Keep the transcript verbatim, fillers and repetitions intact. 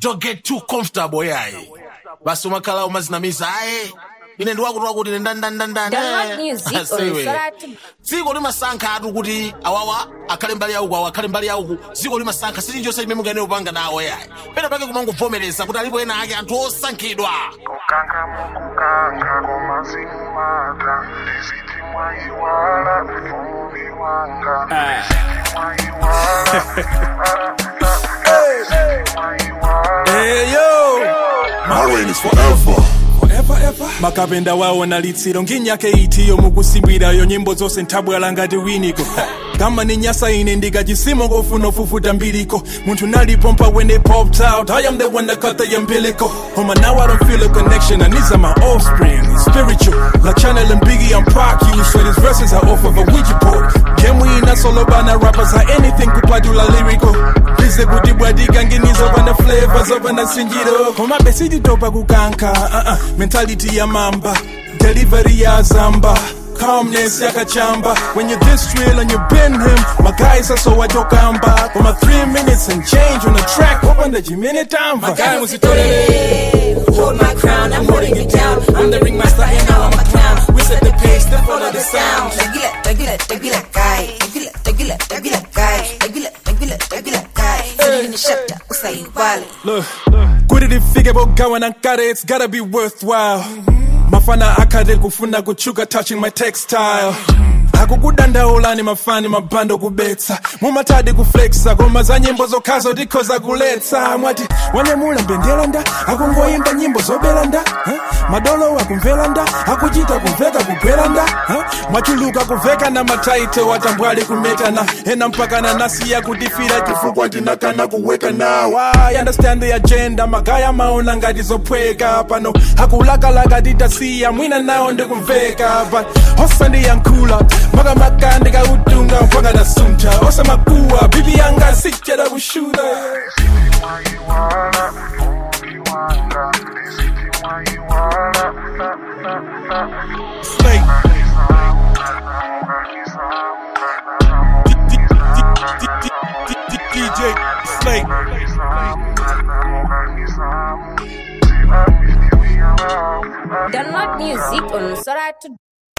Don't get too comfortable yayi. Basi umakhala umazinamiza aye. Ine ndi wakuti wakuti ndandandandanda. Dziko limasankha atu kuti awawa akhale mbali yauku awa akhale mbali yauku. Dziko limasankha sili njonse limene mungane upanga nawo yayi. Pena pake kumangovomereza kuti alipo ena ake anthu osankhidwa. Kukanka mukukanka komazimata ndiziti mwaiwala mumi wanga Hey yo, my reign is forever. Forever ever. Makapenda wao na litsiro nginyake itiyo mukusimbira yo nyimbo zose ntabwala ngati winiko. Kama ni nyasa ine ndiga jisimo gofuno fufuta mbiliko. Muntu nalipompa when they popped out. I am the one that cut the umbilical. Homa now I don't feel a connection and these are my offspring. Spiritual, like Channel and Biggie and Pac. You swear these verses are off of a Ouija board. Can we not solo bana rappers are anything kupadula lyrical. Please kuti bwadi ganginizo bana flavors of bana sinjiro. Homa besidi topa kukanka. Uh-uh. Mentality ya mamba. Delivery ya zamba. Calmness yakachamba. When you're this real and you been him, my guys are so wajokamba. For my three minutes and change on the track, open the Jiminy time. My guy was hold my crown, I'm holding it down. I'm the ringmaster and now I'm a clown. We set the pace, then follow the sound. Tegila, tegila, tegila guy. Tegila, tegila, tegila guy. Tegila, tegila, tegila guy. Feeling the shut up, usai wale. Look, good at it figure about going and got it, it's gotta be worthwhile. Mafana akade kufuna kuchuka touching my textile. Akukudanda ulani mafani mabando kubetsa. Mumatadi kuflexa goma za nyimbo zokazo dikoza kuletsa. Mwati wanyamula mbendelanda akungoyimba nyimbo zobelanda huh? Madolo akumvelanda akujita kuveka kupelanda huh? Mwachuluka kuveka na mataito watambwali kumetana. Ena mpaka na nasi ya kudifira kifukwa tinakana kuweka now. I understand the agenda magaya maona ngati zopweka pano. Hakulaka laka ditasiya mwina nao ndikumveka. But hosa ndi yankula Maga maka ndika udunga mpaka na sunta. Osa makuwa bibi yanga sichera kushuda. Slay D J Slay Download music on Soratu.